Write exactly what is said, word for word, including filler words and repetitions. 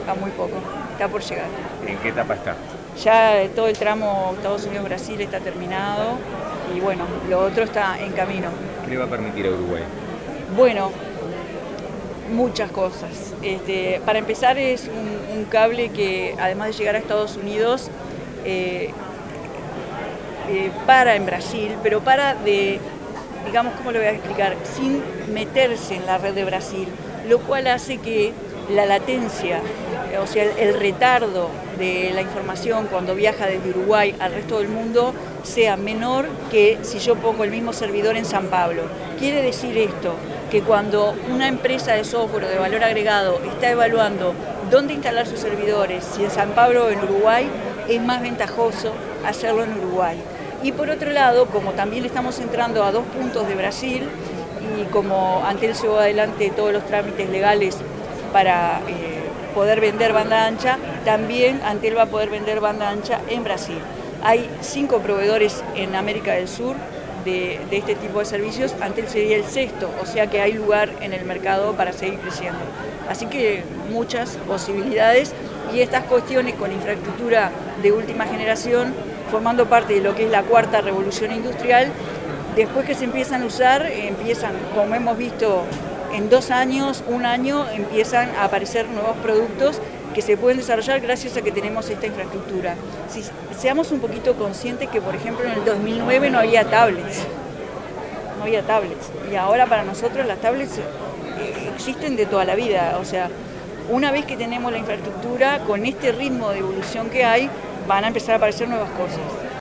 a muy poco, está por llegar. ¿En qué etapa está? Ya todo el tramo Estados Unidos-Brasil está terminado y bueno, lo otro está en camino. ¿Qué le va a permitir a Uruguay? Bueno, muchas cosas. Este, para empezar es un, un cable que además de llegar a Estados Unidos, eh, eh, para en Brasil, pero para de, digamos, ¿cómo lo voy a explicar? Sin meterse en la red de Brasil, lo cual hace que la latencia, o sea, el, el retardo de la información cuando viaja desde Uruguay al resto del mundo sea menor que si yo pongo el mismo servidor en San Pablo. Quiere decir esto, que cuando una empresa de software o de valor agregado está evaluando dónde instalar sus servidores, si en San Pablo o en Uruguay, es más ventajoso hacerlo en Uruguay. Y por otro lado, como también estamos entrando a dos puntos de Brasil y como Antel llevó adelante todos los trámites legales para eh, poder vender banda ancha, también Antel va a poder vender banda ancha en Brasil. Hay cinco proveedores en América del Sur de, de este tipo de servicios, Antel sería el sexto, o sea que hay lugar en el mercado para seguir creciendo. Así que muchas posibilidades y estas cuestiones con infraestructura de última generación, formando parte de lo que es la cuarta revolución industrial, después que se empiezan a usar, empiezan, como hemos visto, en dos años, un año, empiezan a aparecer nuevos productos que se pueden desarrollar gracias a que tenemos esta infraestructura. Si, seamos un poquito conscientes que, por ejemplo, en el dos mil nueve no había tablets, no había tablets, y ahora para nosotros las tablets eh, existen de toda la vida, o sea, una vez que tenemos la infraestructura, con este ritmo de evolución que hay, van a empezar a aparecer nuevas cosas.